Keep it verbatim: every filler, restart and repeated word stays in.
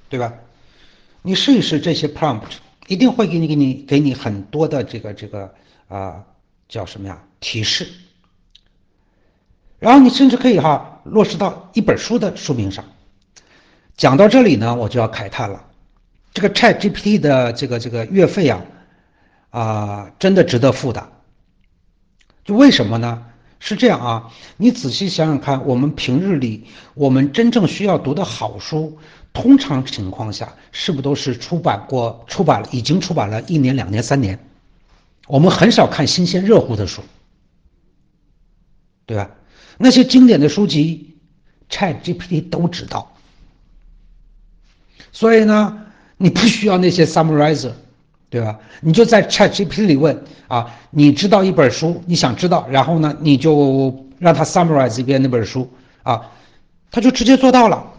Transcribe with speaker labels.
Speaker 1: 对吧？你试一试这些 prompt，一定会给你给你给你很多的这个这个啊、呃、叫什么呀提示，然后你甚至可以哈落实到一本书的书名上。讲到这里呢，我就要慨叹了，这个 Chat G P T 的这个这个月费啊啊、呃、真的值得付的。就为什么呢？是这样啊，你仔细想想看，我们平日里我们真正需要读的好书，通常情况下是不是都是出版过、出版了已经出版了一年、两年、三年？我们很少看新鲜热乎的书，对吧？那些经典的书籍，Chat G P T 都知道，所以呢，你不需要那些 summarizer，对吧？你就在 Chat G P T 里问啊，你知道一本书，你想知道，然后呢，你就让它 summarize 一遍那本书啊，它就直接做到了。